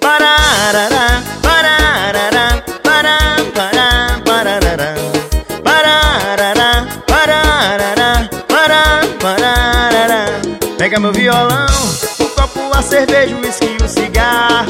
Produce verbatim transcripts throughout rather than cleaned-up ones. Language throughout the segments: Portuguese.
Pararará, pararará, pará, pará, pararará. Pararará, pararará, pará, pararará. Pega meu violão, o copo, a cerveja, o uísque e o cigarro.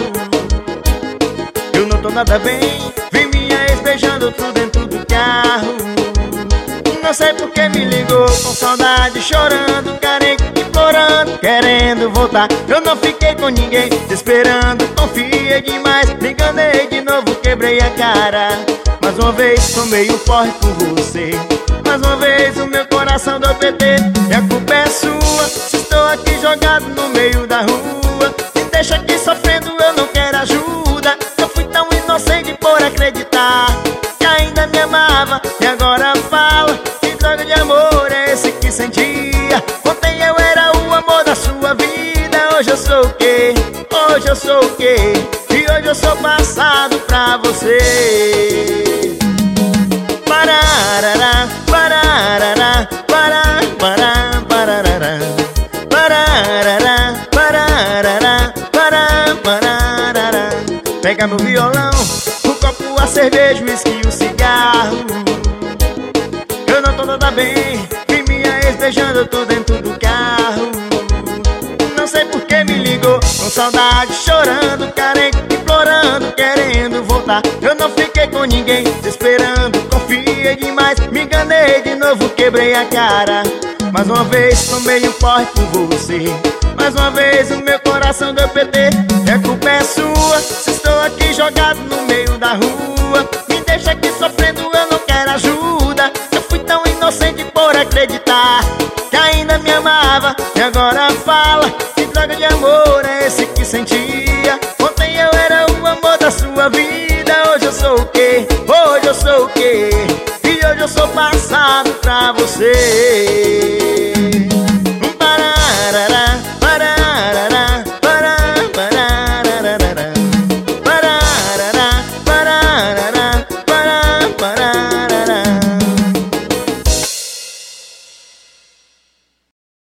Eu não tô nada bem, vi minha ex beijando tudo dentro do carro. Não sei por que me ligou, com saudade, chorando, carente, implorando, querendo voltar. Eu não fiquei com ninguém, esperando, confiei demais, me enganei de novo, quebrei a cara. Mais uma vez tomei um porre por você, mais uma vez o meu coração deu P T. E a culpa é sua, se estou aqui jogado no meio da rua. Me deixa aqui sofrendo, eu não quero ajuda. Eu fui tão inocente por acreditar que ainda me amava, e agora fala, que droga de amor é esse que sentia? Ontem eu era o amor da sua vida, hoje eu sou o quê? Hoje eu sou o quê? E hoje eu sou passado pra você. Pararará, pararará, pará, pará, pararará. Pararará, pararará, pará, pararará. Pega meu violão, o copo, a cerveja, o uísque e o cigarro. Eu não tô nada bem, vi minha ex beijando, eu tô dentro do carro. Não sei por que me ligou, com saudade, chorando, carente, implorando, querendo voltar. Eu não fiquei com ninguém, esperando, confiei demais, me enganei de novo, quebrei a cara. Mais uma vez tomei um porre por você, mais uma vez o meu coração deu P T. E a culpa é sua, se estou aqui jogado no meio da rua. Me deixa aqui sofrendo, eu não quero ajuda. Eu fui tão inocente por acreditar que ainda me amava, e agora fala, que droga de amor é esse que sentia? Ontem eu era o amor da sua vida, hoje eu sou o quê? Hoje eu sou o quê? E hoje eu sou passado pra você.